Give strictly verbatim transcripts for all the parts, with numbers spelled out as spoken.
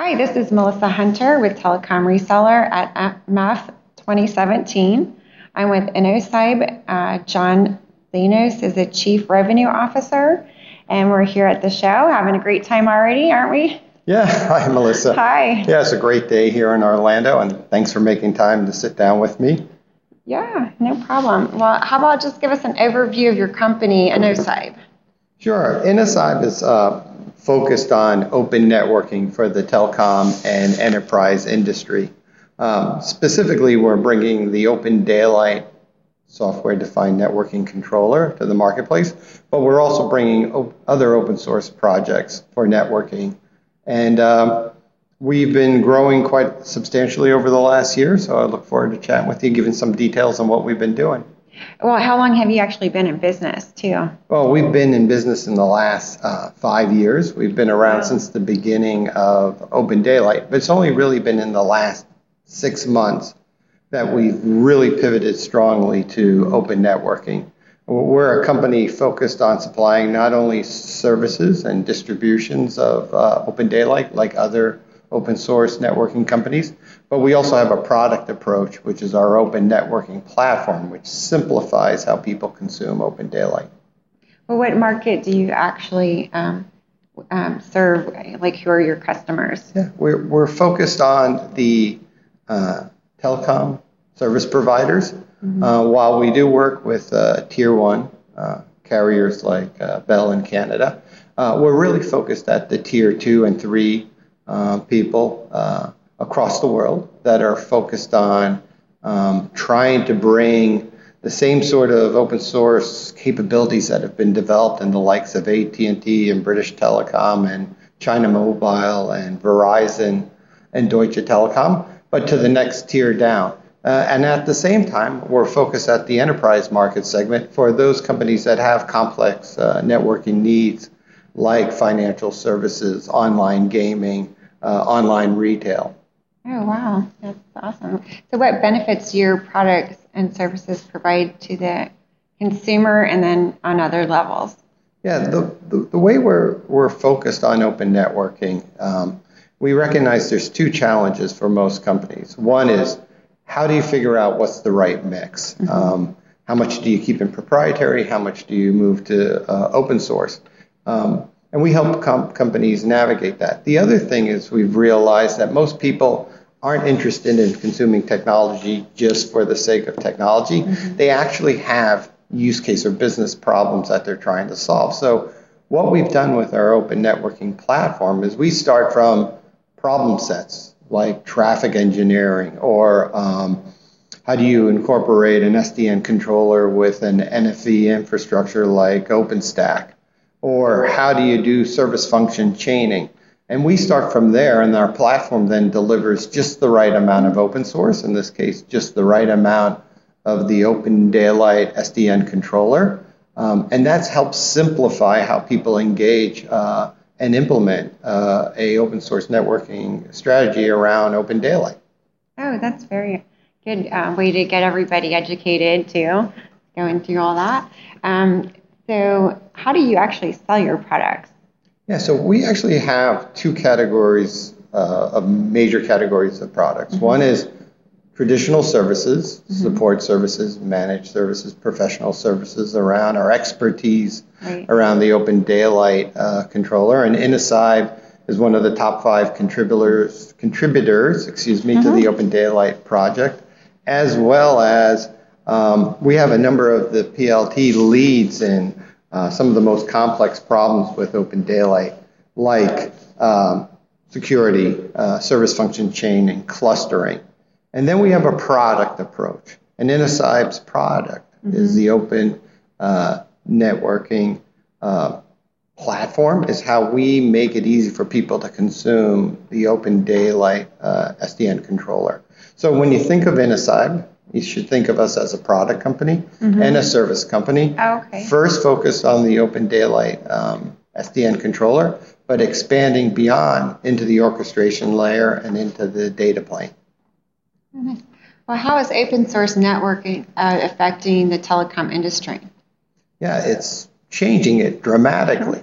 Hi, this is Melissa Hunter with Telecom Reseller at M A F twenty seventeen. I'm with InnoCybe. Uh, John Lenos is the Chief Revenue Officer, and we're here at the show having a great time already, aren't we? Yeah, hi Melissa. Hi. Yeah, it's a great day here in Orlando, and thanks for making time to sit down with me. Yeah, no problem. Well, how about just give us an overview of your company, InnoCybe? Sure. InnoCybe is uh, focused on open networking for the telecom and enterprise industry. Um, specifically, we're bringing the Open Daylight software-defined networking controller to the marketplace, but we're also bringing op- other open source projects for networking. And um, we've been growing quite substantially over the last year, so I look forward to chatting with you, giving some details on what we've been doing. Well, how long have you actually been in business, too? Well, we've been in business in the last uh, five years. We've been around wow. since the beginning of Open Daylight, but it's only really been in the last six months that we've really pivoted strongly to open networking. We're a company focused on supplying not only services and distributions of uh, Open Daylight like other open source networking companies, but we also have a product approach, which is our open networking platform, which simplifies how people consume Open Daylight. Well, what market do you actually um, um, serve? Like, who are your customers? Yeah, we're, we're focused on the uh, telecom service providers. Mm-hmm. Uh, while we do work with uh, tier one uh, carriers like uh, Bell in Canada, uh, we're really focused at the tier two and three Uh, people uh, across the world that are focused on um, trying to bring the same sort of open source capabilities that have been developed in the likes of A T and T and British Telecom and China Mobile and Verizon and Deutsche Telekom, but to the next tier down. Uh, and at the same time, we're focused at the enterprise market segment for those companies that have complex uh, networking needs like financial services, online gaming, Uh, online retail. Oh, wow. That's awesome. So what benefits do your products and services provide to the consumer and then on other levels? Yeah, the, the, the way we're, we're focused on open networking, um, we recognize there's two challenges for most companies. One is, how do you figure out what's the right mix? Mm-hmm. Um, how much do you keep in proprietary? How much do you move to uh, open source? Um, And we help com- companies navigate that. The other thing is we've realized that most people aren't interested in consuming technology just for the sake of technology. Mm-hmm. They actually have use case or business problems that they're trying to solve. So what we've done with our open networking platform is we start from problem sets like traffic engineering or um, how do you incorporate an S D N controller with an N F V infrastructure like OpenStack? Or how do you do service function chaining? And we start from there, and our platform then delivers just the right amount of open source, in this case, just the right amount of the Open Daylight S D N controller. Um, and that's helped simplify how people engage uh, and implement uh, a open source networking strategy around Open Daylight. Oh, that's very good uh, way to get everybody educated, too, going through all that. Um, So how do you actually sell your products? Yeah, so we actually have two categories uh, of major categories of products. Mm-hmm. One is traditional services, mm-hmm. support services, managed services, professional services around our expertise right. around the Open Daylight uh, controller. And InnoCybe is one of the top five contributors, contributors, excuse me, mm-hmm. to the Open Daylight project, as well as Um, we have a number of the P L T leads in uh, some of the most complex problems with Open Daylight, like um, security, uh, service function chaining, clustering. And then we have a product approach. And InnoCybe's product mm-hmm. is the open uh, networking uh, platform, is how we make it easy for people to consume the Open Daylight uh, S D N controller. So when you think of InnoCybe, you should think of us as a product company mm-hmm. and a service company. Oh, okay. First focused on the Open Daylight um, S D N controller, but expanding beyond into the orchestration layer and into the data plane. Mm-hmm. Well, how is open source networking uh, affecting the telecom industry? Yeah, it's changing it dramatically. Mm-hmm.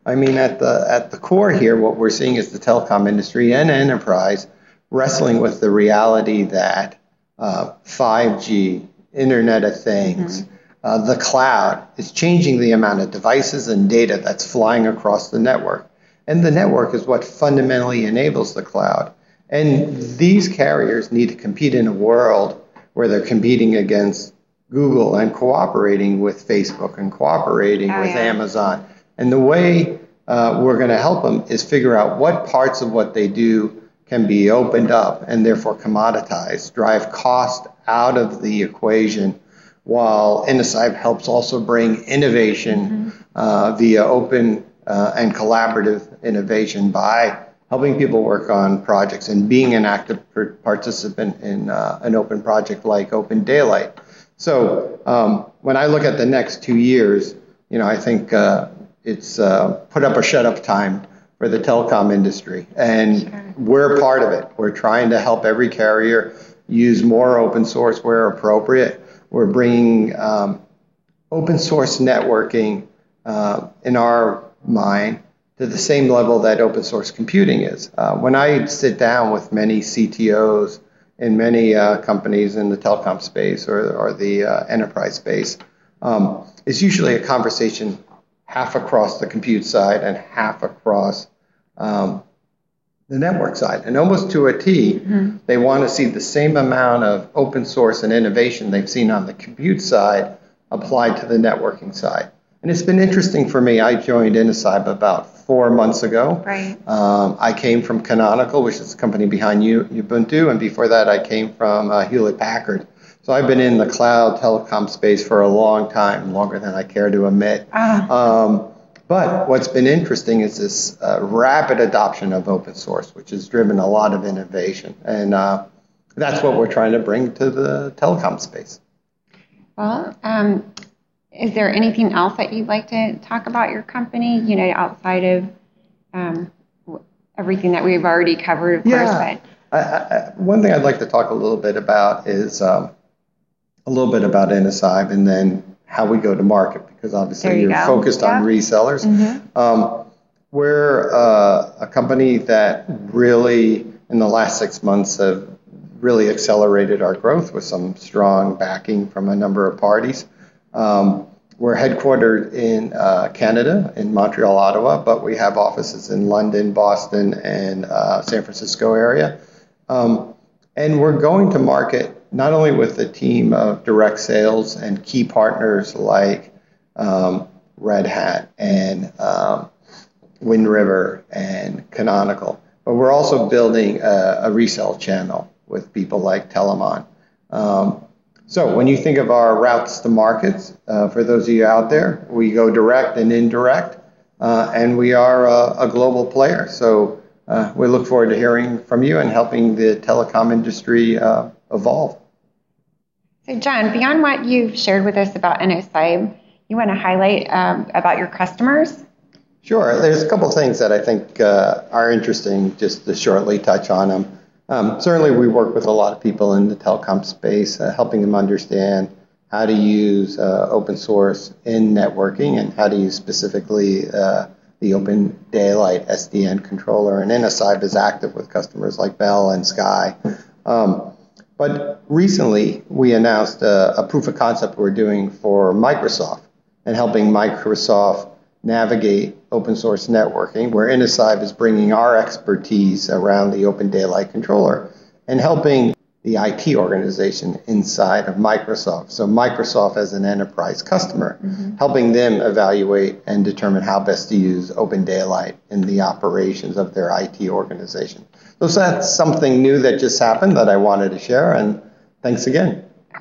I mean, at the at the core here, what we're seeing is the telecom industry and enterprise wrestling with the reality that uh, five G, Internet of Things, mm-hmm. uh, the cloud is changing the amount of devices and data that's flying across the network. And the network is what fundamentally enables the cloud. And these carriers need to compete in a world where they're competing against Google and cooperating with Facebook and cooperating oh, with yeah. Amazon. And the way uh, we're going to help them is figure out what parts of what they do can be opened up and therefore commoditized, drive cost out of the equation, while Inocybe helps also bring innovation mm-hmm. uh, via open uh, and collaborative innovation by helping people work on projects and being an active participant in uh, an open project like Open Daylight. So um, when I look at the next two years, you know, I think uh, it's uh, put up or shut up time for the telecom industry, and sure. we're part of it. We're trying to help every carrier use more open source where appropriate. We're bringing um, open source networking uh, in our mind to the same level that open source computing is. Uh, when I sit down with many C T Os in many uh, companies in the telecom space or, or the uh, enterprise space, um, it's usually a conversation half across the compute side and half across um, the network side. And almost to a T, mm-hmm. they want to see the same amount of open source and innovation they've seen on the compute side applied to the networking side. And it's been interesting for me. I joined Inocybe about four months ago. Right. Um, I came from Canonical, which is the company behind U- Ubuntu, and before that I came from uh, Hewlett Packard. So I've been in the cloud telecom space for a long time, longer than I care to admit. Ah. Um, but what's been interesting is this uh, rapid adoption of open source, which has driven a lot of innovation. And uh, that's what we're trying to bring to the telecom space. Well, um, is there anything else that you'd like to talk about your company, you know, outside of um, everything that we've already covered, of yeah. course? But I, I, one thing I'd like to talk a little bit about is um, a little bit about Inocybe and then how we go to market, because obviously you you're go. focused yeah. on resellers. Mm-hmm. Um, we're uh, a company that really, in the last six months, have really accelerated our growth with some strong backing from a number of parties. Um, we're headquartered in uh, Canada, in Montreal, Ottawa, but we have offices in London, Boston, and uh, San Francisco area. Um, and we're going to market not only with a team of direct sales and key partners like um, Red Hat and um, Wind River and Canonical, but we're also building a, a resale channel with people like Telamon. Um, So when you think of our routes to markets, uh, for those of you out there, we go direct and indirect, uh, and we are a, a global player. So uh, we look forward to hearing from you and helping the telecom industry uh, evolve. So John, beyond what you've shared with us about Inocybe, you want to highlight um, about your customers? Sure. There's a couple things that I think uh, are interesting, just to shortly touch on them. Um, certainly, we work with a lot of people in the telecom space, uh, helping them understand how to use uh, open source in networking and how to use specifically uh, the Open Daylight S D N controller. And Inocybe is active with customers like Bell and Sky. Um, but recently, we announced a, a proof of concept we're doing for Microsoft and helping Microsoft navigate open source networking, where Inocybe is bringing our expertise around the Open Daylight controller and helping the I T organization inside of Microsoft. So Microsoft as an enterprise customer, mm-hmm. helping them evaluate and determine how best to use Open Daylight in the operations of their I T organization. So that's something new that just happened that I wanted to share, and thanks again.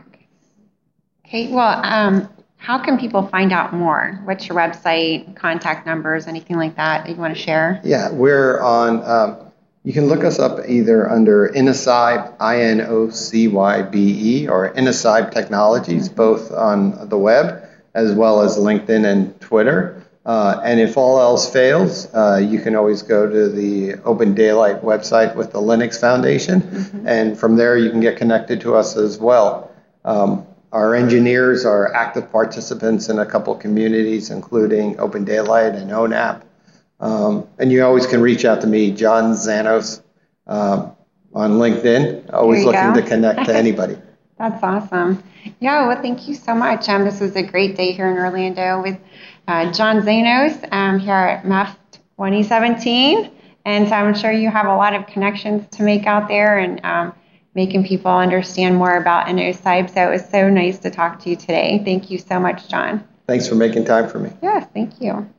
Okay, well, um, how can people find out more? What's your website, contact numbers, anything like that that you want to share? Yeah, we're on, um, you can look us up either under Inocybe, I N O C Y B E, or Inocybe Technologies, both on the web, as well as LinkedIn and Twitter. Uh, and if all else fails, uh, you can always go to the Open Daylight website with the Linux Foundation, mm-hmm. and from there you can get connected to us as well. Um, Our engineers are active participants in a couple communities, including Open Daylight and O N A P. Um, and you always can reach out to me, John Zanos, um, on LinkedIn. Always looking go. to connect to anybody. That's awesome. Yeah, well, thank you so much. Um, this was a great day here in Orlando with uh, John Zanos um, here at M A F twenty seventeen. And so I'm sure you have a lot of connections to make out there and um, making people understand more about InnoCybe. So it was so nice to talk to you today. Thank you so much, John. Thanks for making time for me. Yes, thank you.